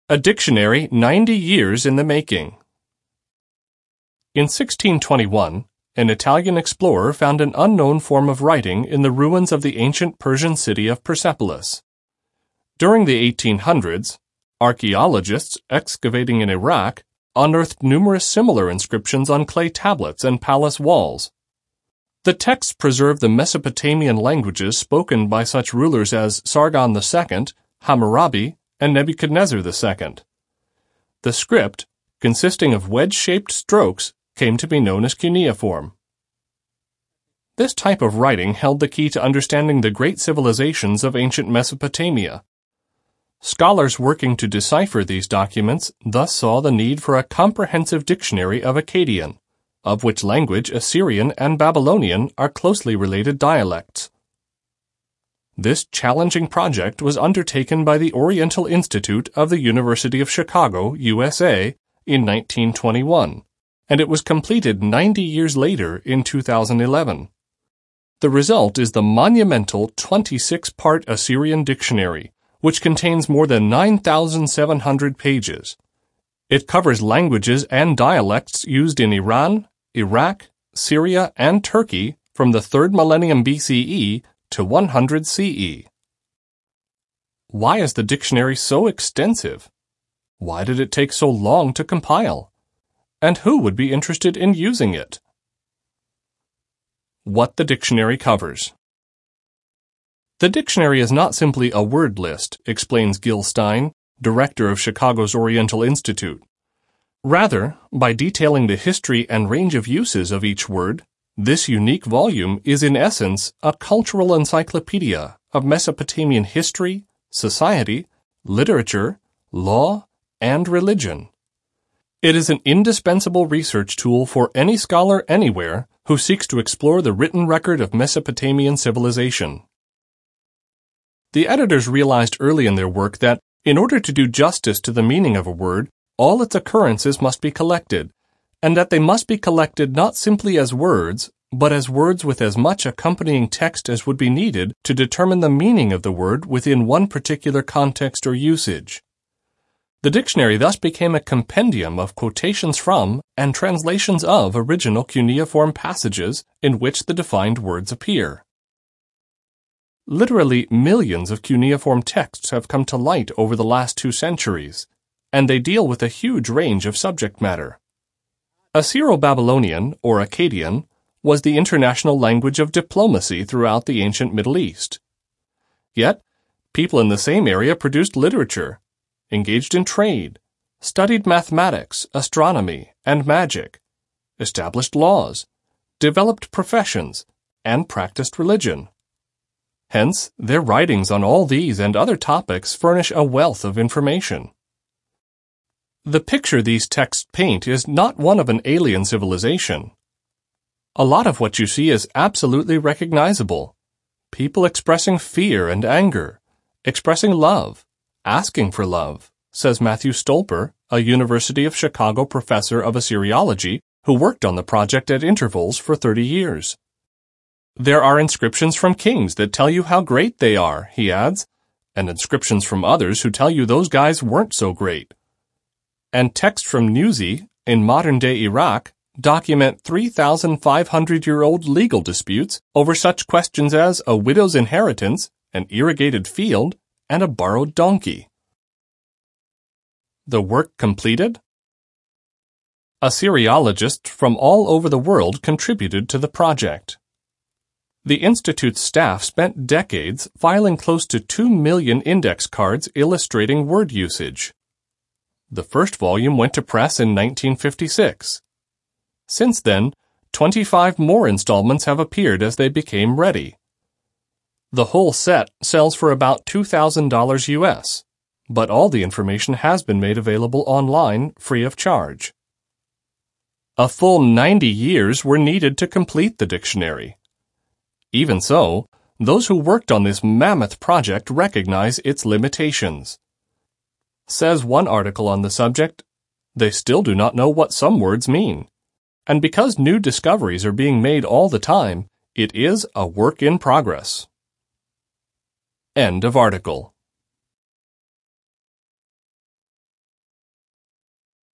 A dictionary 90 years in the making. In 1621, an Italian explorer found an unknown form of writing in the ruins of the ancient Persian city of Persepolis. During the 1800s, archaeologists excavating in Iraq unearthed numerous similar inscriptions on clay tablets and palace walls. The texts preserve the Mesopotamian languages spoken by such rulers as Sargon II, Hammurabi, and Nebuchadnezzar II. The script, consisting of wedge-shaped strokes, came to be known as cuneiform. This type of writing held the key to understanding the great civilizations of ancient Mesopotamia. Scholars working to decipher these documents thus saw the need for a comprehensive dictionary of Akkadian, of which language Assyrian and Babylonian are closely related dialects. This challenging project was undertaken by the Oriental Institute of the University of Chicago, USA, in 1921, and it was completed 90 years later in 2011. The result is the monumental 26-part Assyrian dictionary, which contains more than 9,700 pages. It covers languages and dialects used in Iran, Iraq, Syria, and Turkey from the 3rd millennium BCE to 100 CE. Why is the dictionary so extensive? Why did it take so long to compile? And who would be interested in using it? What the dictionary covers. The dictionary is not simply a word list, explains Gil Stein, director of Chicago's Oriental Institute. Rather, by detailing the history and range of uses of each word, this unique volume is in essence a cultural encyclopedia of Mesopotamian history, society, literature, law, and religion. It is an indispensable research tool for any scholar anywhere who seeks to explore the written record of Mesopotamian civilization. The editors realized early in their work that, in order to do justice to the meaning of a word, all its occurrences must be collected, and that they must be collected not simply as words, but as words with as much accompanying text as would be needed to determine the meaning of the word within one particular context or usage. The dictionary thus became a compendium of quotations from and translations of original cuneiform passages in which the defined words appear. Literally millions of cuneiform texts have come to light over the last 2 centuries, and they deal with a huge range of subject matter. Assyro-Babylonian, or Akkadian, was the international language of diplomacy throughout the ancient Middle East. Yet, people in the same area produced literature, engaged in trade, studied mathematics, astronomy, and magic, established laws, developed professions, and practiced religion. Hence, their writings on all these and other topics furnish a wealth of information. The picture these texts paint is not one of an alien civilization. A lot of what you see is absolutely recognizable. People expressing fear and anger, expressing love, asking for love, says Matthew Stolper, a University of Chicago professor of Assyriology who worked on the project at intervals for 30 years. There are inscriptions from kings that tell you how great they are, he adds, and inscriptions from others who tell you those guys weren't so great. And texts from Nuzi, in modern-day Iraq, document 3,500-year-old legal disputes over such questions as a widow's inheritance, an irrigated field, and a borrowed donkey. The work completed? Assyriologists from all over the world contributed to the project. The Institute's staff spent decades filing close to 2 million index cards illustrating word usage. The first volume went to press in 1956. Since then, 25 more installments have appeared as they became ready. The whole set sells for about $2,000 US, but all the information has been made available online free of charge. A full 90 years were needed to complete the dictionary. Even so, those who worked on this mammoth project recognize its limitations. Says one article on the subject, they still do not know what some words mean. And because new discoveries are being made all the time, it is a work in progress. End of article.